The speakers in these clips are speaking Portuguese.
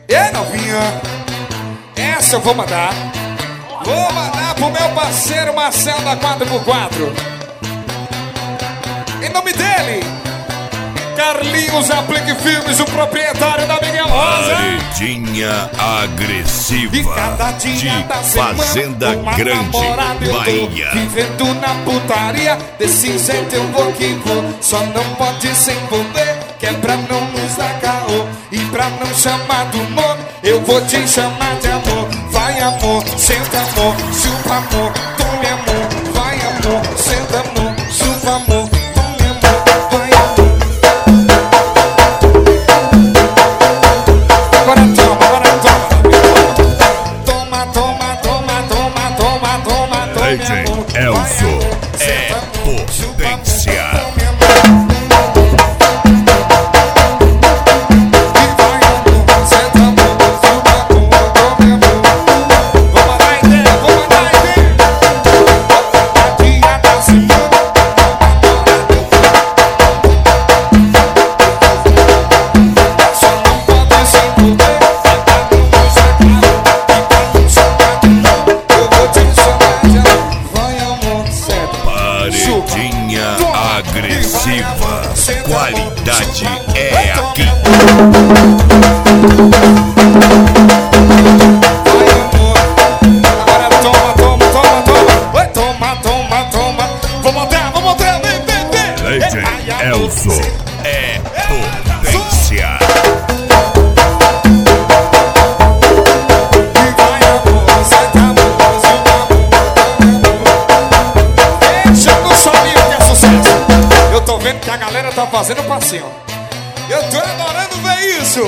E novinha, essa eu vou mandar. Vou mandar pro meu parceiro Marcelo da 4x4. Em nome dele, Carlinhos Aplique Filmes, o proprietário da Miguel Rosa. Paredinha agressiva E cada dia de da semana, Fazenda uma Grande, namorada eu tô Bahia. vivendo na putaria, desse jeito eu vou que vou. Só não pode se envolver, que é pra não nos dar caô. E pra não chamar do nome, eu vou te chamar de amor. Vai amor, senta amor, chupa amor, tome amor. Vai amor, senta amor, chupa amor, tome amor. Vai amor. Agora toma, agora toma. Toma, toma, toma, toma, toma, toma, toma. DJ Elzo é potência. Paredinha agressiva, qualidade é aqui. Agora toma, toma, toma, toma. Oi, toma, toma, toma. Vamos montar, vem, vem, vem. DJ Elzo é potência. E vai amor, senta amor, chupa amor. Deixa eu não sabia o que é sucesso. Eu tô vendo que a galera tá fazendo passinho. Eu tô adorando ver isso.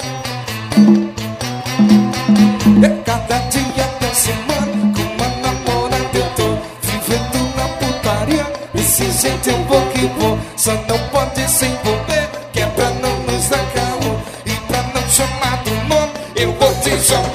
Cada dia da semana, com uma namorada eu tô vivendo na putaria, desse jeito eu vou que vou. Só não pode se envolver, que é pra não nos dar caô. E pra não chamar do nome, eu vou te chamar